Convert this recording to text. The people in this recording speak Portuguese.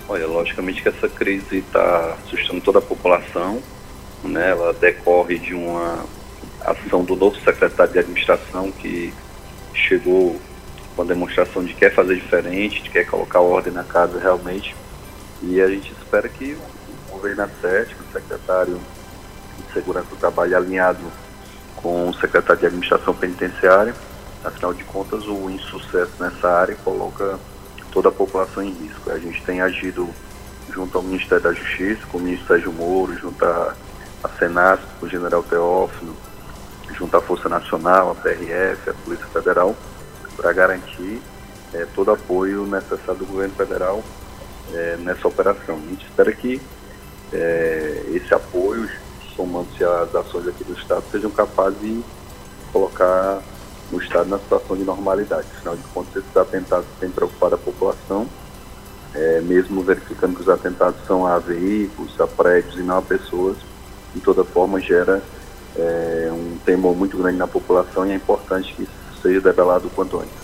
Olha, logicamente que essa crise está assustando toda a população, né? Ela decorre de uma ação do novo secretário de administração que chegou com a demonstração de que quer fazer diferente, de quer colocar ordem na casa realmente. E a gente espera que o governo acerte, que o secretário de Segurança do Trabalho alinhado com o secretário de Administração Penitenciária. Afinal de contas, o insucesso nessa área coloca toda a população em risco. A gente tem agido junto ao Ministério da Justiça, com o ministro Sérgio Moro, junto à Senasp, com o general Teófilo, junto à Força Nacional, a PRF, a Polícia Federal, para garantir todo o apoio necessário do governo federal nessa operação. A gente espera que esse apoio, somando-se às ações aqui do Estado, sejam capazes de colocar o Estado na situação de normalidade. Afinal de contas, esses atentados têm preocupado a população, mesmo verificando que os atentados são a veículos, a prédios e não a pessoas. De toda forma, gera um temor muito grande na população e é importante que isso seja debelado o quanto antes.